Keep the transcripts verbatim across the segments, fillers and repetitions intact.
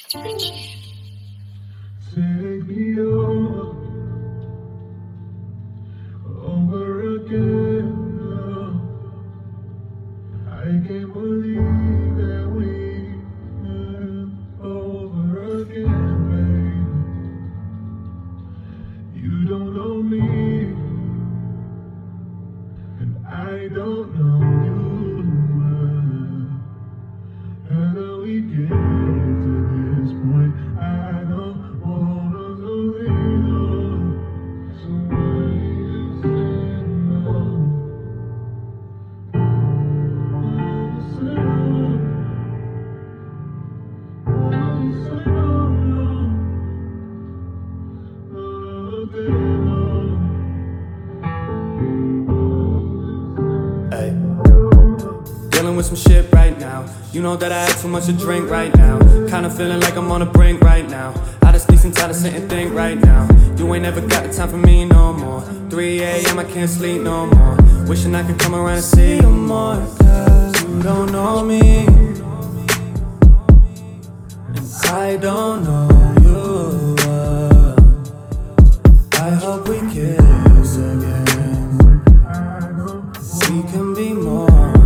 Take me over, over again. I can't believe that we over again, babe. You don't know me, and I don't know you. How do we get to this point? I don't wanna believe on. So why you say no? Why you say no? Why you say no? No, no. Hey, dealing with some shit right now. You know that I had too much to drink right now. Kinda feeling like I'm on the brink right now. I just need some time to sit and think right now. You ain't never got the time for me no more. three A M I can't sleep no more. Wishing I could come around and see you more. Cause you don't know me, and I don't know you. I hope we kiss again. We can be more.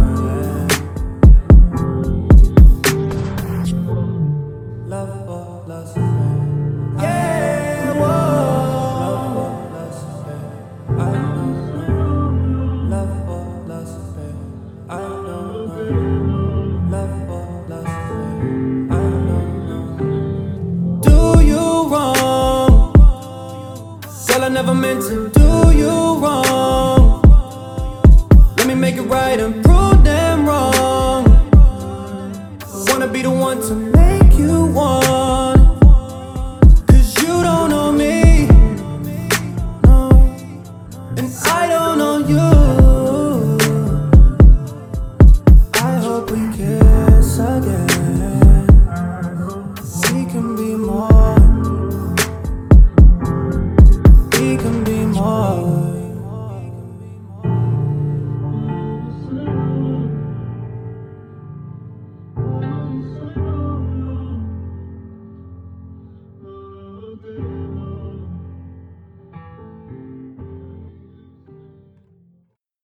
Love or lust, yeah, whoa. Love or lust, I don't know. Love or lust, I don't know. Love or lust, I don't know. Do you wrong? Girl, I never meant to do you wrong. Let me make it right and prove them wrong. Wanna be the one to make you one. Cause you don't know me, no, and I don't know you.